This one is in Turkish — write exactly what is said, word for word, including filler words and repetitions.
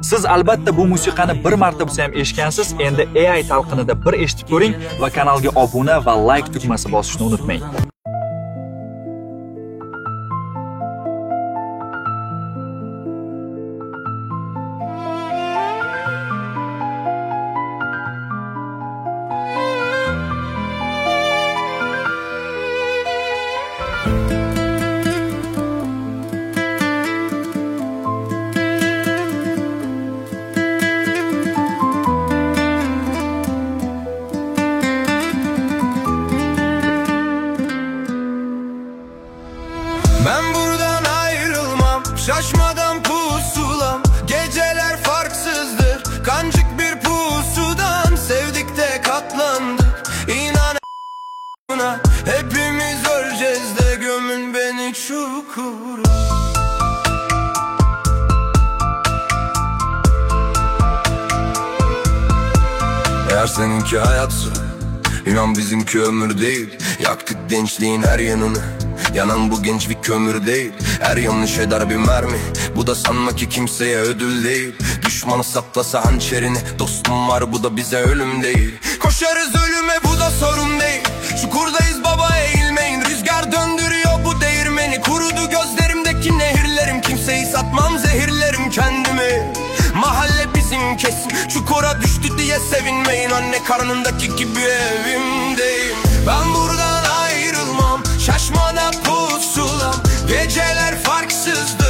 Siz albatta bu musiqani bir marta bo'lsa ham eshitgansiz. Endi A I talqinida bir eshitib ko'ring va kanalga obuna va like tugmasi bosishni unutmang. Ben buradan ayrılmam, şaşmadan pusulam. Geceler farksızdır, kancık bir pusudan. Sevdik de katlandık, inan buna. Hepimiz öleceğiz de gömün beni çukura. Eğer seninki hayatsa, inan bizimki ömür değil. Yaktık gençliğin her yanını, yanan bu genç bir kömür değil. Her yanlış eder bir mermi, bu da sanma ki kimseye ödül değil. Düşmanı saklasa hançerini, dostum var bu da bize ölüm değil. Koşarız ölüme, bu da sorun değil. Çukurdayız baba, eğilmeyin. Rüzgar döndürüyor bu değirmeni. Kurudu gözlerimdeki nehirlerim. Kimseyi satmam, zehirlerim kendimi. Mahalle bizim kesim, çukura düştü diye sevinmeyin. Anne karnındaki gibi evimdeyim. Ben buradan ayrılmam, şaşmana pusulam. Geceler farksızdı,